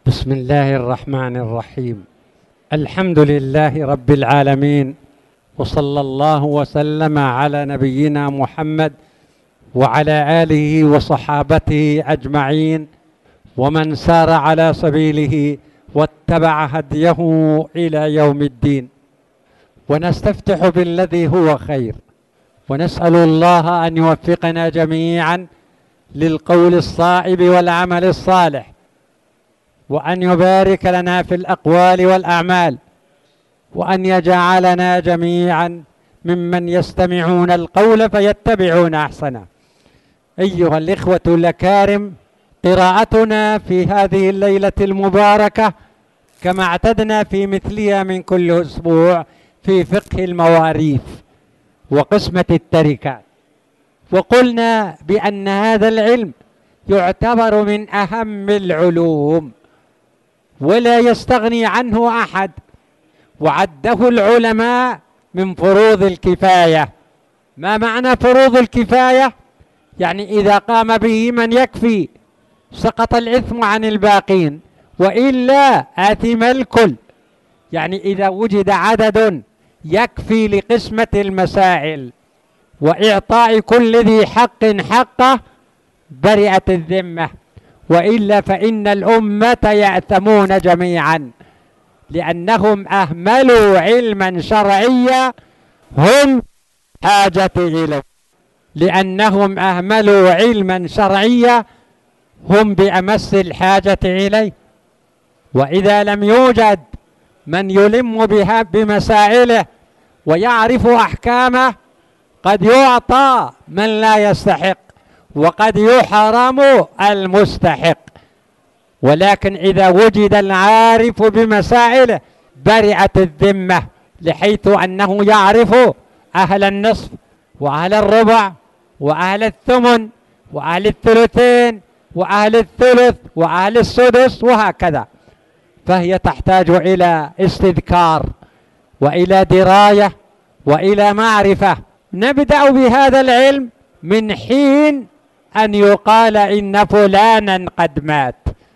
بسم الله الرحمن الرحيم. الحمد لله رب العالمين، وصلى الله وسلم على نبينا محمد وعلى آله وصحابته أجمعين، ومن سار على سبيله واتبع هديه إلى يوم الدين. ونستفتح بالذي هو خير، ونسأل الله أن يوفقنا جميعا للقول الصائب والعمل الصالح، وأن يبارك لنا في الأقوال والأعمال، وأن يجعلنا جميعا ممن يستمعون القول فيتبعون أحسنه. أيها الإخوة الأكارم، قراءتنا في هذه الليلة المباركة كما اعتدنا في مثلها من كل أسبوع في فقه المواريث وقسمة التركات. وقلنا بأن هذا العلم يعتبر من أهم العلوم ولا يستغني عنه أحد، وعده العلماء من فروض الكفاية. ما معنى فروض الكفاية؟ يعني إذا قام به من يكفي سقط الإثم عن الباقين، وإلا آثم الكل. يعني إذا وجد عدد يكفي لقسمة المسائل وإعطاء كل ذي حق حقه برئت الذمة، وإلا فإن الأمة يأثمون جميعا، لأنهم أهملوا علما شرعيا هم حاجة إليه، لأنهم أهملوا علما شرعيا هم بأمس الحاجة إليه. وإذا لم يوجد من يلم بها بمسائله ويعرف أحكامه قد يعطى من لا يستحق وقد يحرم المستحق. ولكن إذا وجد العارف بمسائله برئت الذمة، لحيث أنه يعرف أهل النصف وأهل الربع وأهل الثمن وأهل الثلثين وأهل الثلث وأهل السدس وهكذا. فهي تحتاج إلى استذكار وإلى دراية وإلى معرفة. نبدأ بهذا العلم من حين أن يقال إن فلانا قد مات.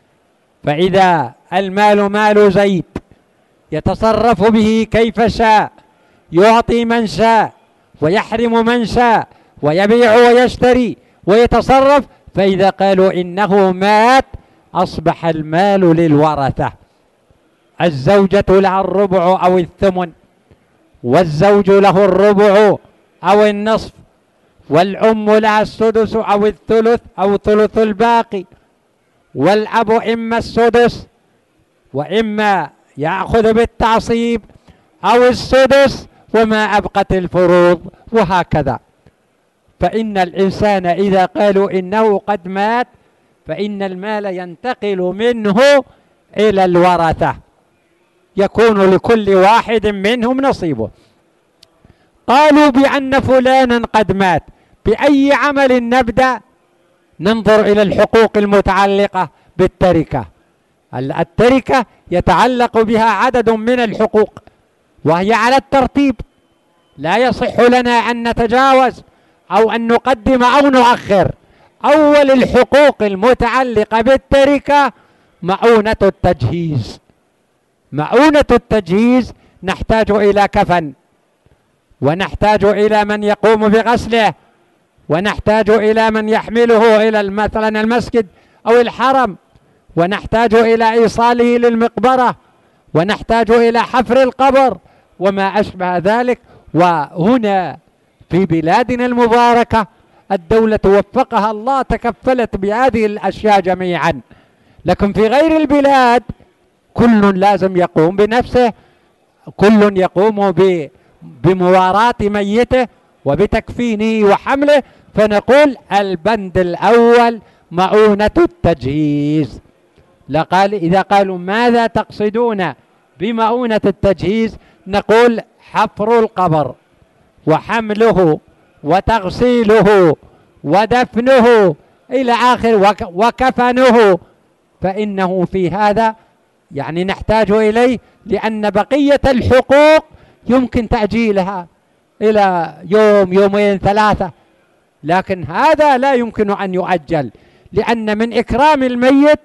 فإذا المال مال زيد يتصرف به كيف شاء، يعطي من شاء ويحرم من شاء، ويبيع ويشتري ويتصرف، فإذا قالوا إنه مات أصبح المال للورثة. الزوجة لها الربع أو الثمن، والزوج له الربع أو النصف، والأم لها السدس أو الثلث أو ثلث الباقي، والأب إما السدس وإما يأخذ بالتعصيب أو السدس وما أبقت الفروض، وهكذا. فإن الإنسان إذا قالوا إنه قد مات فإن المال ينتقل منه إلى الورثة، يكون لكل واحد منهم نصيبه. قالوا بأن فلانا قد مات، بأي عمل نبدأ؟ ننظر إلى الحقوق المتعلقة بالتركة. التركة يتعلق بها عدد من الحقوق وهي على الترتيب، لا يصح لنا أن نتجاوز أو أن نقدم أو نؤخر. أول الحقوق المتعلقة بالتركة مؤونة التجهيز. مؤونة التجهيز نحتاج إلى كفن، ونحتاج إلى من يقوم بغسله، ونحتاج إلى من يحمله إلى مثلا المسجد أو الحرم، ونحتاج إلى إيصاله للمقبرة، ونحتاج إلى حفر القبر وما أشبه ذلك. وهنا في بلادنا المباركة الدولة وفقها الله تكفلت بهذه الأشياء جميعا، لكن في غير البلاد كل لازم يقوم بنفسه، كل يقوم بمواراة ميته وبتكفينه وحمله. فنقول البند الأول مؤونة التجهيز. إذا قالوا ماذا تقصدون بمؤونة التجهيز؟ نقول حفر القبر وحمله وتغسيله ودفنه إلى آخر وكفنه. فإنه في هذا يعني نحتاج إليه، لأن بقية الحقوق يمكن تأجيلها إلى يوم يومين ثلاثة، لكن هذا لا يمكن أن يؤجل، لأن من إكرام الميت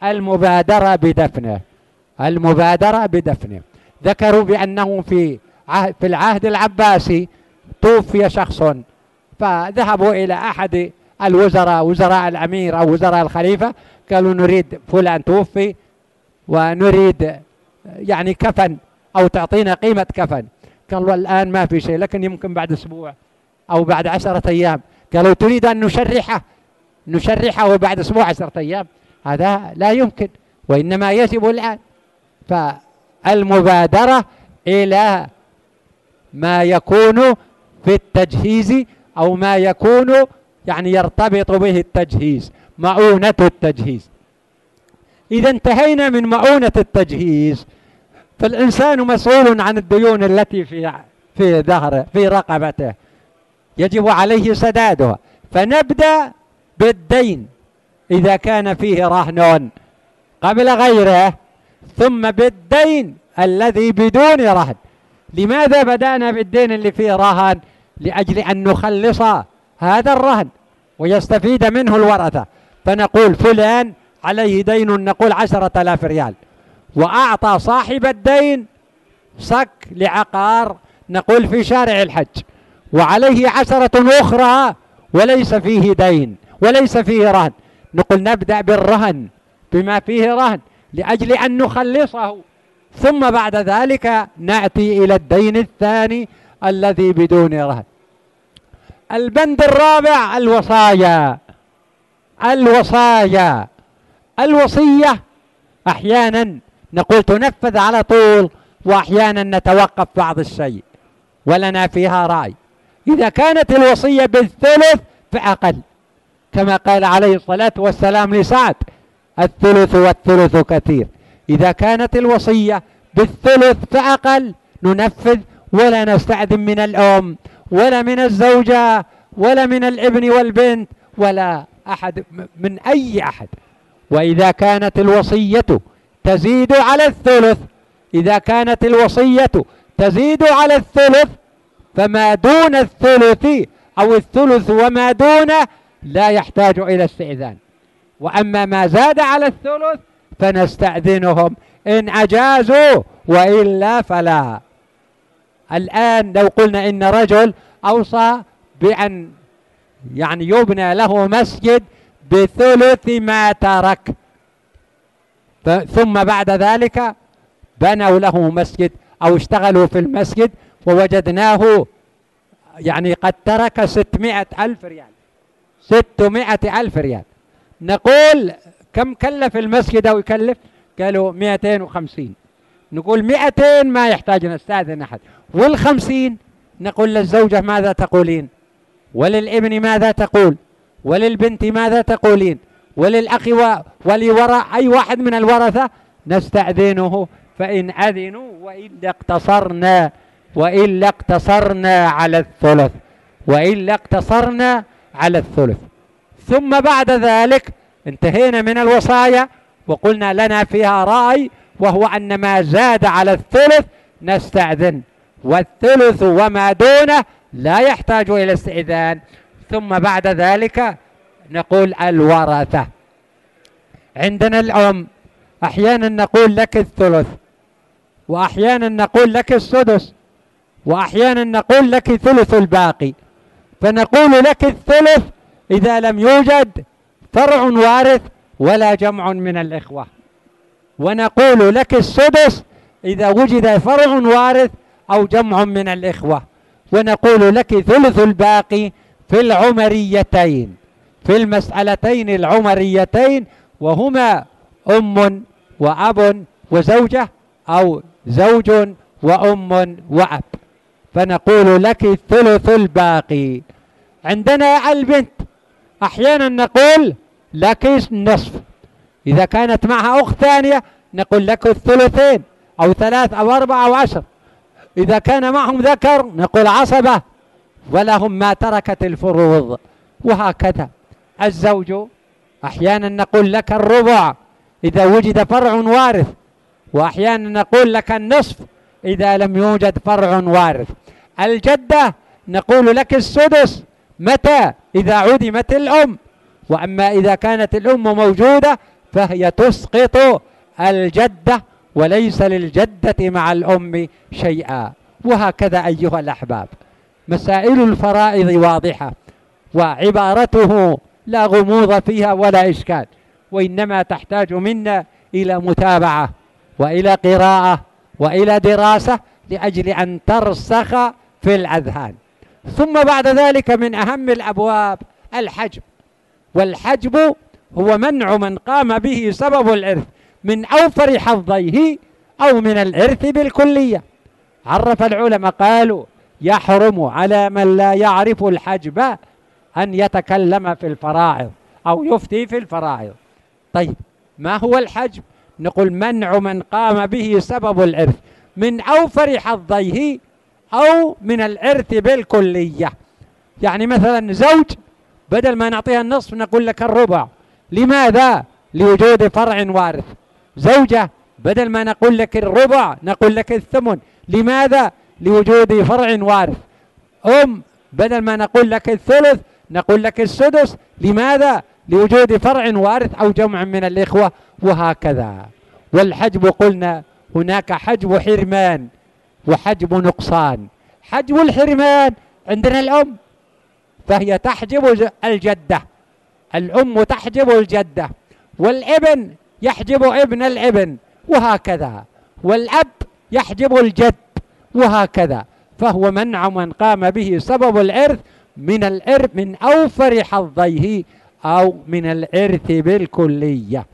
المبادرة بدفنه. ذكروا بأنه في العهد العباسي توفي شخص، فذهبوا إلى أحد الوزراء، وزراء الأمير أو وزراء الخليفة، قالوا نريد فلان توفي ونريد يعني كفن أو تعطينا قيمة كفن. قالوا الآن ما في شيء، لكن يمكن بعد أسبوع أو بعد 10 أيام. قالوا تريد أن نشرحه بعد أسبوع 10 أيام؟ هذا لا يمكن، وإنما يجب الآن. فالمبادرة إلى ما يكون في التجهيز أو ما يكون يعني يرتبط به التجهيز، مؤونة التجهيز. إذا انتهينا من مؤونة التجهيز، فالإنسان مسؤول عن الديون التي في ظهره في رقبته، يجب عليه سدادها. فنبدأ بالدين إذا كان فيه رهن قبل غيره، ثم بالدين الذي بدون رهن. لماذا بدأنا بالدين اللي فيه رهن؟ لأجل أن نخلص هذا الرهن ويستفيد منه الورثة. فنقول فلان عليه دين، نقول 10,000 ريال، وأعطى صاحب الدين صك لعقار نقول في شارع الحج، وعليه 10 أخرى وليس فيه دين وليس فيه رهن. نقول نبدأ بالرهن بما فيه رهن لأجل أن نخلصه، ثم بعد ذلك نأتي إلى الدين الثاني الذي بدون رهن. البند الرابع الوصية أحيانا نقول تنفذ على طول، وأحيانا نتوقف بعض الشيء ولنا فيها رأي. إذا كانت الوصية بالثلث فأقل، كما قال عليه الصلاة والسلام لسعد: الثلث والثلث كثير. إذا كانت الوصية بالثلث فأقل ننفذ، ولا نستأذن من الأم ولا من الزوجة ولا من الابن والبنت ولا أحد من أي أحد. وإذا كانت الوصية تزيد على الثلث، فما دون الثلث أو الثلث وما دونه لا يحتاج إلى استئذان. وأما ما زاد على الثلث فنستأذنهم إن أجازوا، وإلا فلا. الآن لو قلنا إن رجل أوصى بأن يعني يبنى له مسجد بثلث ما ترك، ثم بعد ذلك بنوا له مسجد أو اشتغلوا في المسجد ووجدناه يعني قد ترك 600,000 ريال، 600,000 ريال. نقول كم كلف المسجد أو يكلف؟ قالوا 250. نقول 200 ما يحتاج نستأذن أحد، وال50 نقول للزوجة ماذا تقولين؟ وللابن ماذا تقول؟ وللبنت ماذا تقولين؟ وللأخ ولوراء أي واحد من الورثة نستأذنه، فإن أذنوا وإلا اقتصرنا على الثلث. ثم بعد ذلك انتهينا من الوصايا وقلنا لنا فيها رأي، وهو أن ما زاد على الثلث نستأذن، والثلث وما دونه لا يحتاج إلى استئذان. ثم بعد ذلك نقول الورثة. عندنا الأم أحيانا نقول لك الثلث، وأحيانا نقول لك السدس، وأحيانا نقول لك ثلث الباقي. فنقول لك الثلث إذا لم يوجد فرع وارث ولا جمع من الإخوة، ونقول لك السدس إذا وجد فرع وارث أو جمع من الإخوة، ونقول لك ثلث الباقي في العمريتين، في المسألتين العمريتين، وهما أم وأب وزوجة أو زوج وأم وأب، فنقول لك ثلث الباقي. عندنا البنت أحيانا نقول لك النصف، إذا كانت معها أخت ثانية نقول لك الثلثين أو 3 أو 4 أو 10. إذا كان معهم ذكر نقول عصبة ولهم ما تركت الفروض، وهكذا. الزوج أحيانا نقول لك الربع إذا وجد فرع وارث، وأحيانا نقول لك النصف إذا لم يوجد فرع وارث. الجدة نقول لك السدس متى؟ إذا عدمت الأم. وأما إذا كانت الأم موجودة فهي تسقط الجدة وليس للجدة مع الأم شيئا. وهكذا أيها الأحباب مسائل الفرائض واضحة، وعبارته لا غموض فيها ولا إشكال، وإنما تحتاج منا إلى متابعة وإلى قراءة وإلى دراسة لأجل أن ترسخ في الأذهان. ثم بعد ذلك من أهم الأبواب الحجب، والحجب هو منع من قام به سبب الإرث من أوفر حظيه أو من الإرث بالكلية. عرف العلماء قالوا يحرم على من لا يعرف الحجب أن يتكلم في الفرائض أو يفتي في الفرائض. طيب ما هو الحجب؟ نقول منع من قام به سبب الإرث من أوفر حظيه أو من الإرث بالكلية. يعني مثلا زوج بدل ما نعطيها النصف نقول لك الربع، لماذا؟ لوجود فرع وارث. زوجة بدل ما نقول لك الربع نقول لك الثمن، لماذا؟ لوجود فرع وارث. بدل ما نقول لك الثلث نقول لك السدس، لماذا؟ لوجود فرع وارث أو جمع من الإخوة، وهكذا. والحجب قلنا هناك حجب حرمان وحجب نقصان. حجب الحرمان عندنا الأم، فهي تحجب الجدة، الأم تحجب الجدة، والابن يحجب ابن الابن، وهكذا، والأب يحجب الجد، وهكذا. فهو منع من قام به سبب الإرث من الإرث من أوفر حظيه أو من الإرث بالكلية.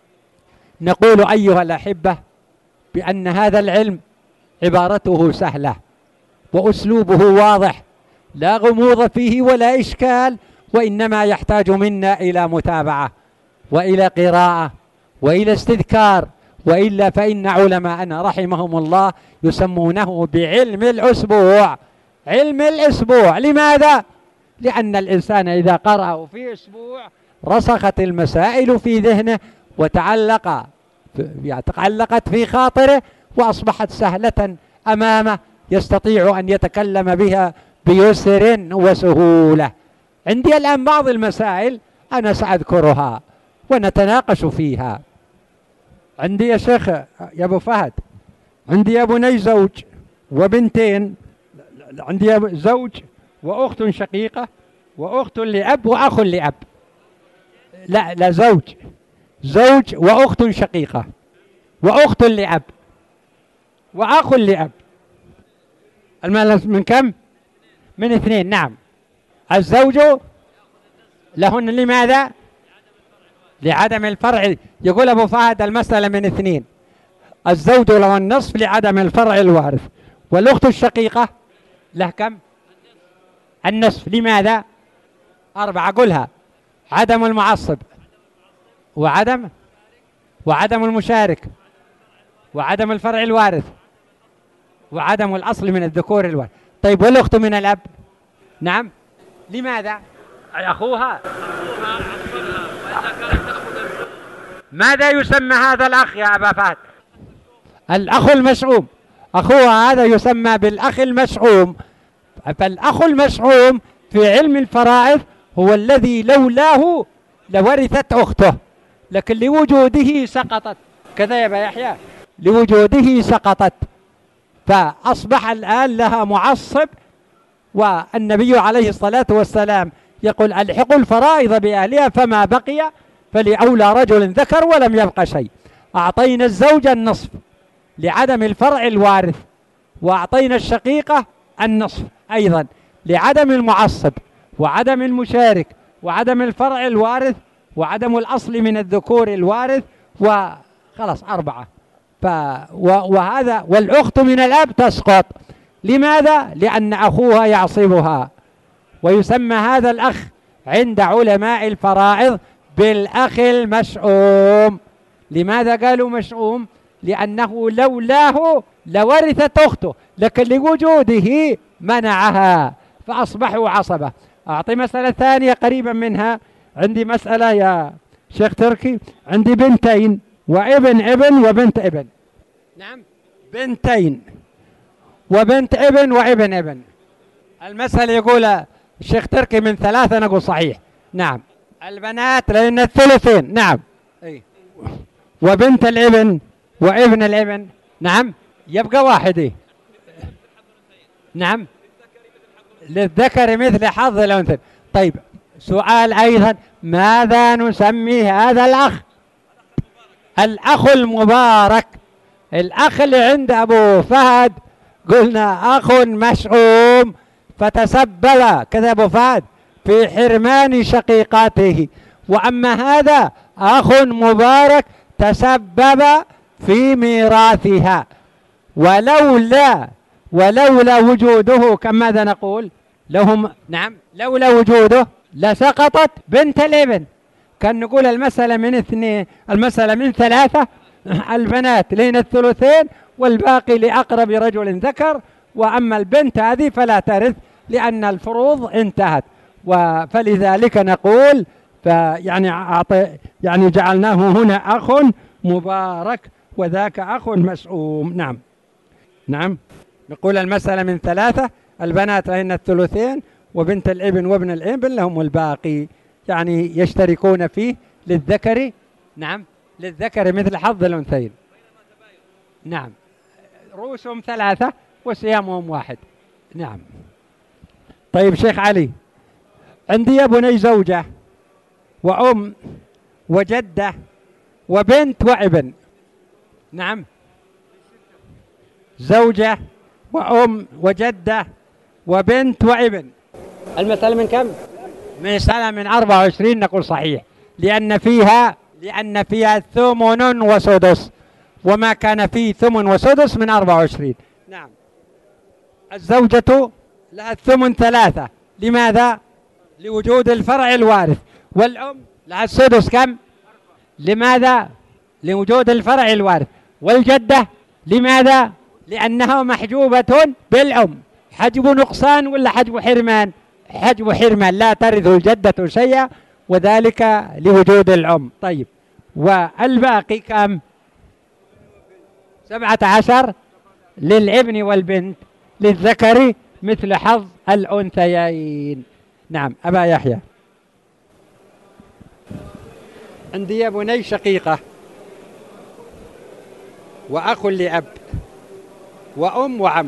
نقول أيها الأحبة بأن هذا العلم عبارته سهلة وأسلوبه واضح، لا غموض فيه ولا إشكال، وإنما يحتاج منا إلى متابعة وإلى قراءة وإلى استذكار، وإلا فإن علماءنا رحمهم الله يسمونه بعلم الأسبوع. علم الأسبوع لماذا؟ لأن الإنسان إذا قرأه في أسبوع رسخت المسائل في ذهنه تعلقت في خاطره وأصبحت سهلة أمامه، يستطيع أن يتكلم بها بيسر وسهولة. عندي الآن بعض المسائل أنا سأذكرها ونتناقش فيها. عندي يا شيخ يا أبو فهد، عندي يا بني زوج وبنتين، عندي زوج وأخت شقيقة وأخت لأب وأخ لأب. لا زوج وأخت شقيقة وأخت لأب وأخ لأب. المال من كم؟ من 2. نعم. الزوج لهن لماذا؟ لعدم الفرع. يقول أبو فهد المسألة من 2. الزوج له النصف لعدم الفرع الوارث، والأخت الشقيقة له كم؟ النصف. لماذا؟ 4. قلها: عدم المعصب، وعدم المشارك، وعدم الفرع الوارث، وعدم الأصل من الذكور الوارث. طيب والأخت من الأب؟ نعم. لماذا؟ أخوها. ماذا يسمى هذا الأخ يا أبا فهد؟ الأخ المشؤوم. أخوها هذا يسمى بالأخ المشؤوم. فالأخ المشؤوم في علم الفرائض هو الذي لولاه لورثت أخته، لكن لوجوده سقطت. كذا يا أبا يحيى، لوجوده سقطت، فأصبح الآن لها معصب. والنبي عليه الصلاة والسلام يقول: ألحقوا الفرائض بأهلها فما بقي فلأولى رجل ذكر ولم يبق شيء. أعطينا الزوج النصف لعدم الفرع الوارث، وأعطينا الشقيقة النصف أيضا لعدم المعصب وعدم المشارك وعدم الفرع الوارث وعدم الأصل من الذكور الوارث، وخلاص 4. وهذا. والأخت من الأب تسقط. لماذا؟ لأن أخوها يعصبها، ويسمى هذا الأخ عند علماء الفرائض بالأخ المشؤوم. لماذا قالوا مشؤوم؟ لأنه لولاه لورثت أخته، لكن لوجوده منعها فأصبحوا عصبة. أعطي مسألة ثانية قريبا منها. عندي مسألة يا شيخ تركي، عندي بنتين وابن وبنت ابن. نعم، بنتين وبنت ابن وابن ابن. المسألة يقول الشيخ تركي من 3، نقول صحيح. نعم، البنات لأن الثلثين. نعم. وبنت الابن وابن الابن، نعم يبقى واحد. إيه؟ نعم للذكر مثل حظ الأنثى. طيب سؤال أيضا، ماذا نسمي هذا الأخ؟ الأخ المبارك. الأخ اللي عند أبو فهد قلنا أخ مشؤوم فتسبب كذا أبو فهد في حرمان شقيقاته، وأما هذا أخ مبارك تسبب في ميراثها، ولولا وجوده ماذا نقول لهم؟ نعم لولا وجوده لسقطت بنت الابن. كان نقول المسألة من اثنين، المسألة من ثلاثة، البنات لين الثلثين والباقي لأقرب رجل ذكر، وأما البنت هذه فلا ترث لأن الفروض انتهت. فلذلك نقول يعني جعلناه هنا أخ مبارك وذاك أخ مسؤوم. نعم نقول المسألة من ثلاثة، البنات لهن الثلثين وبنت الابن وابن الابن لهم الباقي، يعني يشتركون فيه للذكر. نعم للذكر مثل حظ الأنثيين. نعم رؤوسهم ثلاثة وصيامهم واحد. نعم. طيب شيخ علي، عندي يا بني زوجة وأم وجدة وبنت وابن. نعم زوجة وأم وجدة وبنت وابن. المسألة من كم؟ من 24. نقول صحيح، لأن فيها ثمن وسدس، وما كان فيه ثمن وسدس من 24. نعم. الزوجة لها الثمن ثلاثة، لماذا؟ لوجود الفرع الوارث. والأم لها السدس كم؟ لماذا؟ لوجود الفرع الوارث. والجدة لماذا؟ لأنها محجوبة بالأم. حجب نقصان ولا حجب حرمان؟ حجب حرمان، لا ترث الجدة شيئا، وذلك لوجود الأم. طيب والباقي كم؟ 17 للابن والبنت، للذكر مثل حظ الأنثيين. نعم. أبا يحيى، عندي يا بني شقيقة وأخ لأب وأم وعم.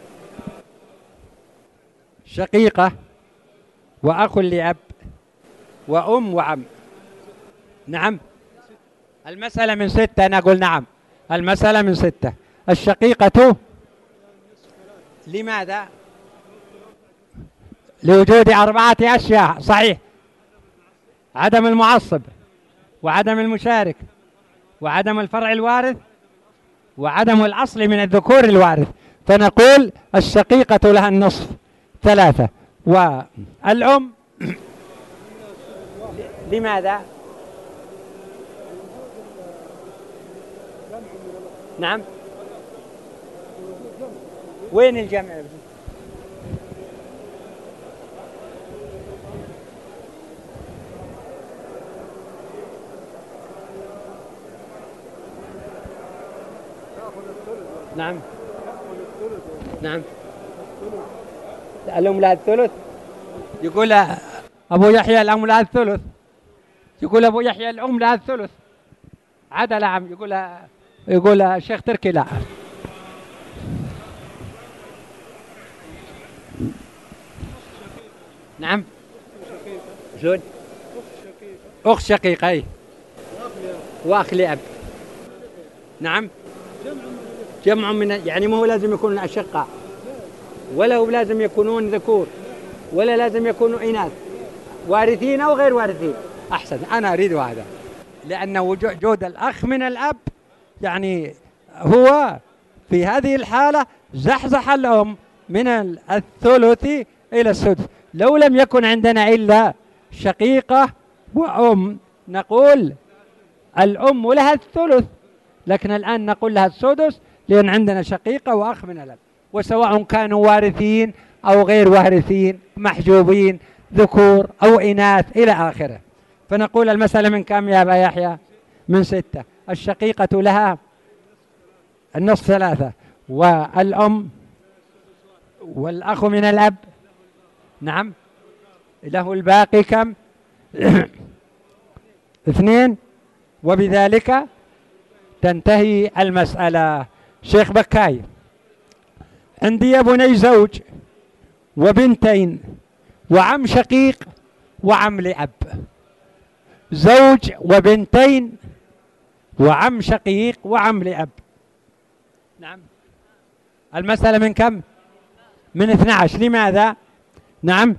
شقيقة وأخ لأب وأم وعم. نعم المسألة من 6. نقول نعم المسألة من 6. الشقيقة لماذا؟ لوجود 4 أشياء. صحيح، عدم المعصب وعدم المشارك وعدم الفرع الوارث وعدم الأصل من الذكور الوارث، فنقول الشقيقة لها النصف 3. والأم لماذا؟ نعم وين الجمع؟ نعم نعم الأم لها الثلث. يقول أبو يحيى الأم لها الثلث، يقول أبو يحيى الأم لها الثلث. عدل عم يقول الشيخ تركي لا. نعم شلون؟ أخت شقيقة أي وأخ لأب. نعم جمع من، يعني ما هو لازم يكونون أشقاء، ولا هو لازم يكونون ذكور، ولا لازم يكونوا إناث، وارثين أو غير وارثين. أحسن، أنا أريد هذا، لأن وجود الأخ من الأب يعني هو في هذه الحالة زحزح الأم من الثلث إلى السدس. لو لم يكن عندنا إلا شقيقة وأم نقول الأم لها الثلث، لكن الآن نقول لها السدس لأن عندنا شقيقة وأخ من الأب، وسواء كانوا وارثين أو غير وارثين، محجوبين ذكور أو إناث إلى آخره. فنقول المسألة من كم يا أبا يحيى؟ من 6. الشقيقة لها النصف 3، والأم والأخ من الأب نعم له الباقي كم؟ 2. وبذلك تنتهي المسألة. شيخ بكاي، عندي يا بني زوج وبنتين وعم شقيق وعم لأب. زوج وبنتين وعم شقيق وعم لأب. نعم، المسألة من كم؟ من 12. لماذا؟ نعم،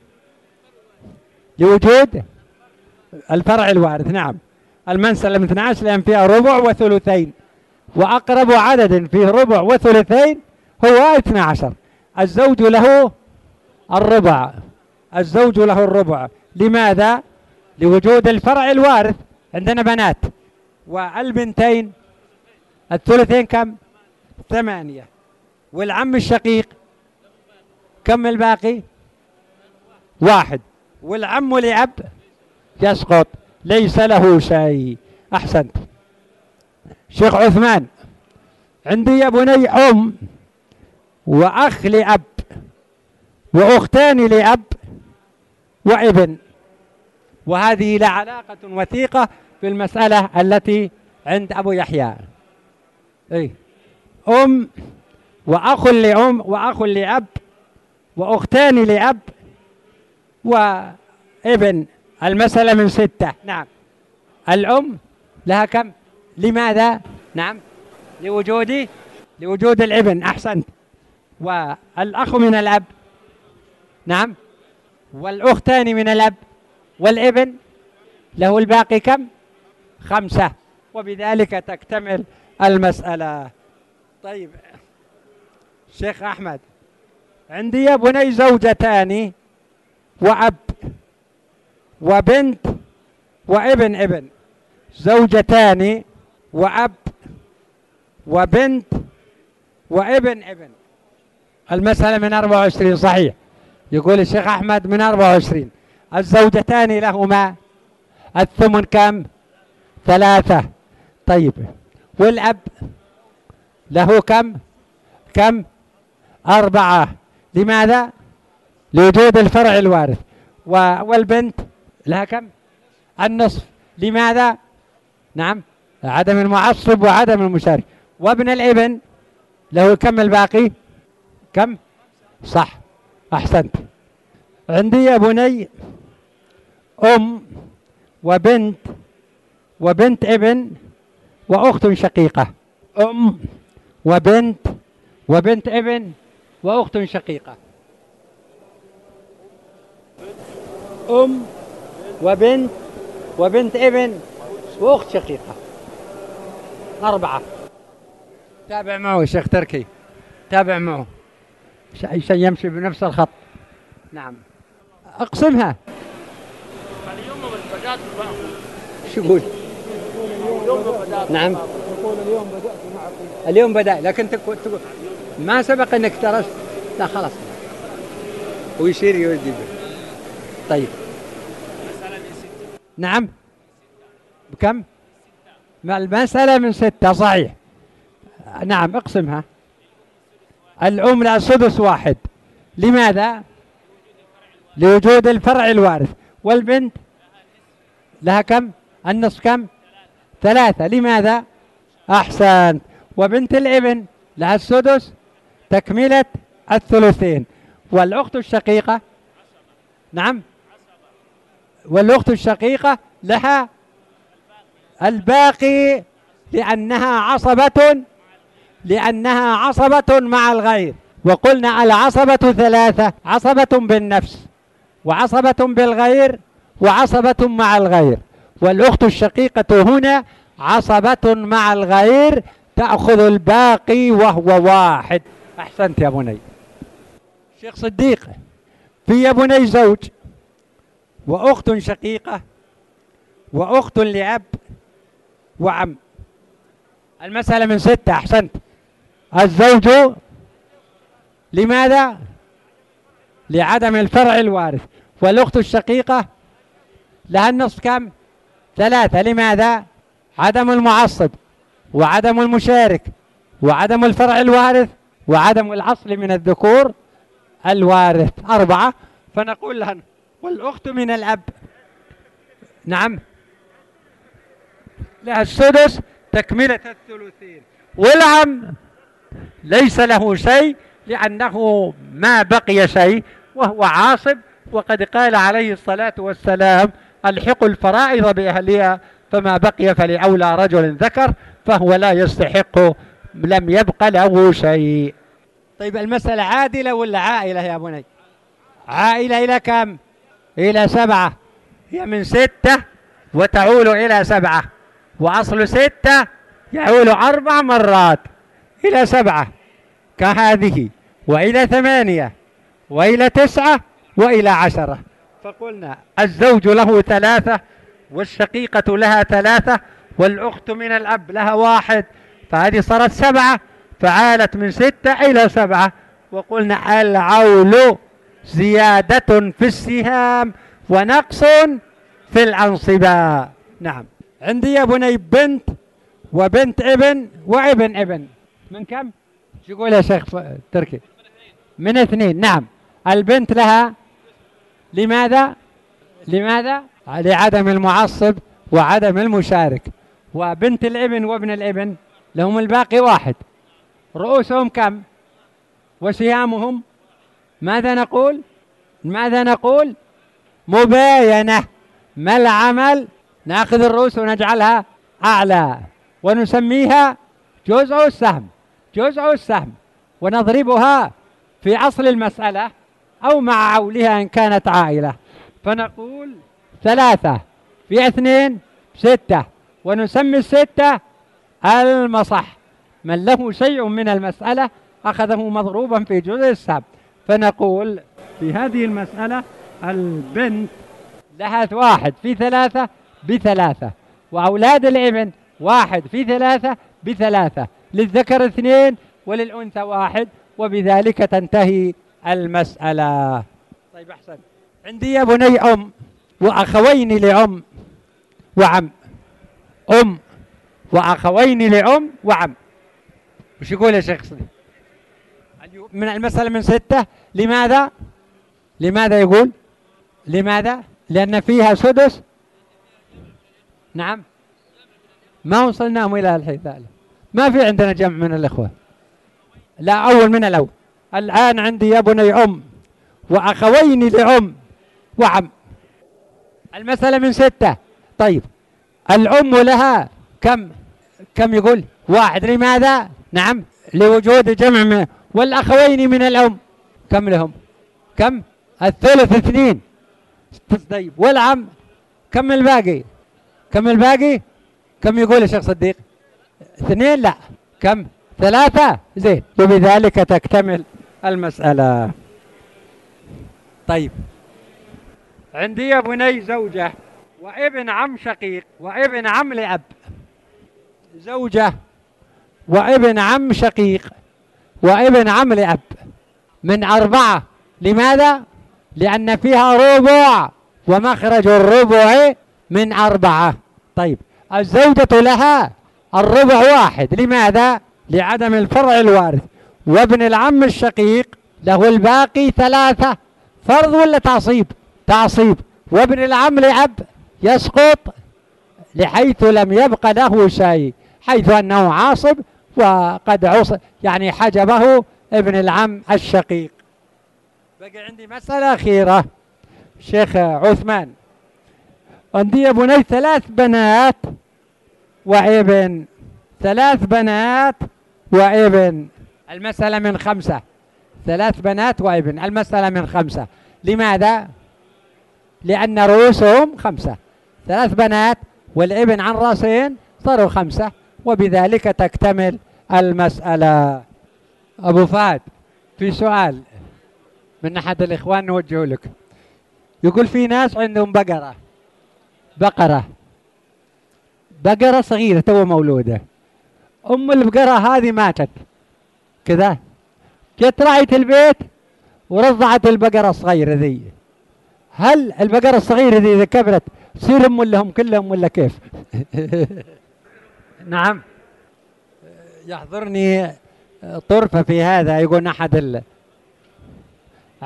لوجود الفرع الوارث. نعم، المسألة من 12 لأن فيها ربع وثلثين، وأقرب عدد فيه ربع وثلثين هو 12. الزوج له الربع، الزوج له الربع. لماذا؟ لوجود الفرع الوارث، عندنا بنات. والبنتين الثلثين كم؟ 8. والعم الشقيق كم الباقي؟ 1. والعم لأب يسقط، ليس له شيء. أحسنت. شيخ عثمان، عندي يا بني أم وأخ لأب وأختان لأب وابن، وهذه لها علاقة وثيقة بالمسألة التي عند أبو يحيى. أم وأخ لأم وأخ لأب وأختان لأب وابن. المسألة من 6. نعم، الأم لها كم؟ لماذا؟ نعم، لوجود الابن. أحسنت. والأخ من الأب. نعم، والأختان من الأب والابن له الباقي كم؟ 5. وبذلك تكتمل المسألة. طيب شيخ أحمد، عندي يا بني زوجتان وأب وبنت وابن. زوجتان وأب وبنت وابن. المسألة من 24. صحيح، يقول الشيخ أحمد من 24. الزوجتان لهما الثمن كم؟ 3. طيب والأب له كم؟ 4. لماذا؟ لوجود الفرع الوارث. والبنت لها كم؟ النصف. لماذا؟ نعم، عدم المعصب وعدم المشارك. وابن الابن له كم الباقي؟ كم؟ صح، أحسنت. عندي يا بني أم وبنت ابن وأخت شقيقة. أم وبنت ابن وأخت شقيقة. أم وبنت ابن وأخت شقيقة. 4. تابع معه شيخ تركي، تابع معه شيء يمشي بنفس الخط. نعم، اقسمها. اليوم بدأت شو يقول؟ نعم، اليوم بدأ، لكن تقول ما سبق انك درست. لا خلاص، ويصير يودي. طيب نعم، بكم؟ المسألة من 6. صحيح. نعم، اقسمها. الأم لها سدس 1. لماذا؟ لوجود الفرع الوارث. والبنت لها كم؟ النصف كم؟ 3. لماذا؟ أحسن. وبنت الابن لها السدس تكملة الثلثين. والأخت الشقيقة. نعم، والأخت الشقيقة لها الباقي لأنها عصبة مع الغير. وقلنا العصبة 3: عصبة بالنفس وعصبة بالغير وعصبة مع الغير. والأخت الشقيقة هنا عصبة مع الغير، تأخذ الباقي وهو 1. أحسنت يا بني. شيخ صديق، في يا بني زوج وأخت شقيقة وأخت لأب وعم. المسألة من 6. أحسنت. الزوج لماذا؟ لعدم الفرع الوارث. والأخت الشقيقة لها النصف كم؟ 3. لماذا؟ عدم المعصب وعدم المشارك وعدم الفرع الوارث وعدم الأصل من الذكور الوارث. 4. فنقول لها والأخت من الأب. نعم، لها السدس تكملة الثلثين، والعم ليس له شيء لأنه ما بقي شيء وهو عاصب، وقد قال عليه الصلاة والسلام الحقوا الفرائض بأهلها فما بقي فلأولى رجل ذكر، فهو لا يستحق، لم يبق له شيء. طيب المسألة عادلة ولا عائلة يا بني؟ عائلة إلى كم؟ إلى 7. هي من 6 وتعول إلى 7، وأصل 6 يعول 4 مرات إلى 7 كهذه، وإلى 8 وإلى 9 وإلى 10. فقلنا الزوج له 3 والشقيقة لها 3 والأخت من الأب لها 1، فهذه صارت 7، فعالت من 6 إلى 7. وقلنا العول زيادة في السهام ونقص في الأنصبة. نعم. عندي يا بني بنت وبنت ابن وابن ابن، من كم؟ شو يقول يا شيخ تركي؟ من 2. نعم. البنت لها لماذا؟ لعدم المعصب وعدم المشارك. وبنت الابن وابن الابن لهم الباقي 1. رؤوسهم كم؟ وسهامهم ماذا نقول؟ مباينة. ما العمل؟ نأخذ الرؤوس ونجعلها أعلى ونسميها جزء السهم، ونضربها في أصل المسألة أو مع عولها إن كانت عائلة، فنقول 3 في 2 6، ونسمي 6 المصح. من له شيء من المسألة أخذه مضروبا في جزء السهم، فنقول في هذه المسألة البنت لها 1 في 3 ب3، وأولاد الابن 1 في 3 ب3، للذكر 2 وللأنثى 1، وبذلك تنتهي المسألة. طيب أحسن. عندي يا بني أم وأخوين لأم وعم، أم وأخوين لأم وعم. وش يقول يا شيخ؟ من المسألة من 6. لماذا يقول؟ لأن فيها سدس. نعم. ما وصلناهم إلى الحيث، ما في عندنا جمع من الإخوة، لا أول من الأول. الآن عندي يا بني أم وأخوين لأم وعم، المسألة من 6. طيب الأم لها كم يقول؟ 1. لماذا؟ نعم، لوجود جمع والأخوين من الأم كم لهم؟ الثلث 2. طيب والعم كم الباقي؟ كم يقول يا شيخ صديق؟ 2. لا، كم؟ 3. زين، وبذلك تكتمل المسألة. طيب عندي يا بني زوجة وابن عم شقيق وابن عم لأب، زوجة وابن عم شقيق وابن عم لأب من 4. لماذا؟ لأن فيها ربع، ومخرج الربع من 4. طيب الزوجة لها الربع 1. لماذا؟ لعدم الفرع الوارث. وابن العم الشقيق له الباقي 3. فرض ولا تعصيب. وابن العم لأب يسقط لحيث لم يبق له شيء، حيث أنه عاصب وقد عصب، يعني حجبه ابن العم الشقيق. بقي عندي مسألة أخيرة شيخ عثمان. عندي يا بني 3 بنات وابن، 3 بنات وابن، المسألة من 5. 3 بنات وابن، المسألة من 5. لماذا؟ لأن رؤوسهم 5. 3 بنات والابن عن رأسين صاروا 5، وبذلك تكتمل المسألة. أبو فهد، في سؤال من أحد الإخوان نوجهه لك. يقول في ناس عندهم بقرة صغيرة تو مولودة، أم البقرة هذه ماتت كذا، جت راعية البيت ورضعت البقرة الصغيرة ذي. هل البقرة الصغيرة ذي إذا كبرت تصير أم لهم كلهم ولا كيف؟ نعم. يحضرني طرفة في هذا، يقول أحد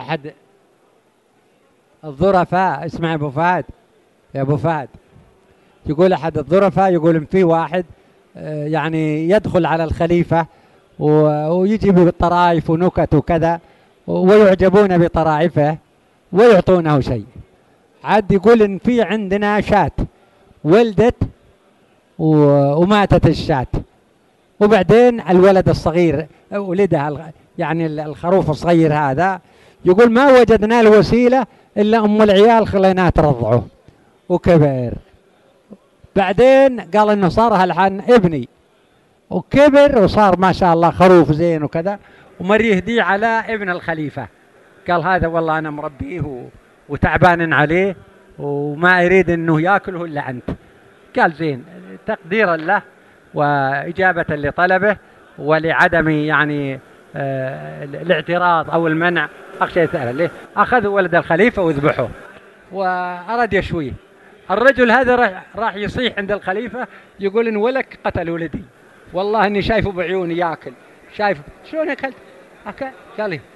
الظرفاء، اسمع يا أبو فهد، يقول أحد الظرفاء يقول إن في واحد يعني يدخل على الخليفة ويجي بالطرائف ونكت وكذا، ويعجبون بطرائفه ويعطونه شيء. عاد يقول إن في عندنا شاة ولدت وماتت الشاة، وبعدين الولد الصغير ولدها يعني الخروف الصغير هذا، يقول ما وجدنا الوسيلة إلا أم العيال خليناه ترضعه وكبر. بعدين قال إنه صار هالحن ابني وكبر وصار ما شاء الله خروف زين وكذا، ومر يهديه على ابن الخليفة. قال هذا والله أنا مربيه وتعبان عليه وما أريد إنه يأكله إلا أنت. قال زين، تقديرا له وإجابة لطلبه ولعدم يعني الاعتراض أو المنع، أخشى يسأل ليه، أخذوا ولد الخليفة وذبحوه وأراد يشويه. الرجل هذا راح يصيح عند الخليفة، يقول إن ولك قتل ولدي، والله إني شايفه بعيوني يأكل، شايفه شلون أكلت؟ قال لي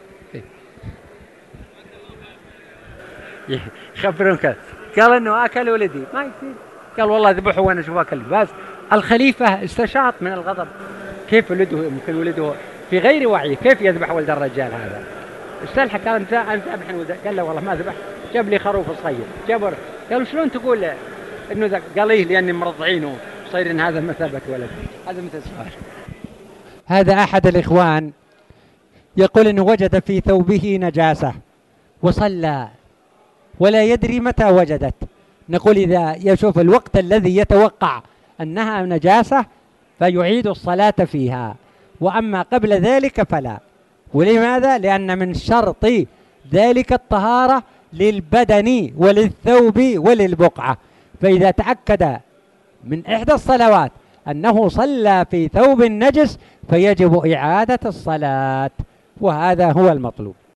يخبرونك، قال إنه أكل ولدي ما يصير، قال والله ذبحه وأنا أشوف أكل. بس الخليفة استشاط من الغضب، كيف ولده يمكن ولده في غير وعيه، كيف يذبح ولد الرجال هذا؟ استلحق قال أنت ذبح ولده، قال له والله ما ذبح، جاب لي خروف صغير جبر. قالوا شلون تقول إنه قال لي لأني مرضعينه صاير هذا مثابة ولد. هذا مثل السؤال. هذا أحد الإخوان يقول إنه وجد في ثوبه نجاسة وصلى ولا يدري متى وجدت. نقول إذا يشوف الوقت الذي يتوقع أنها نجاسة فيعيد الصلاة فيها، وأما قبل ذلك فلا. ولماذا؟ لأن من شرط ذلك الطهارة للبدن وللثوب وللبقعة. فإذا تأكد من إحدى الصلوات أنه صلى في ثوب نجس فيجب إعادة الصلاة، وهذا هو المطلوب.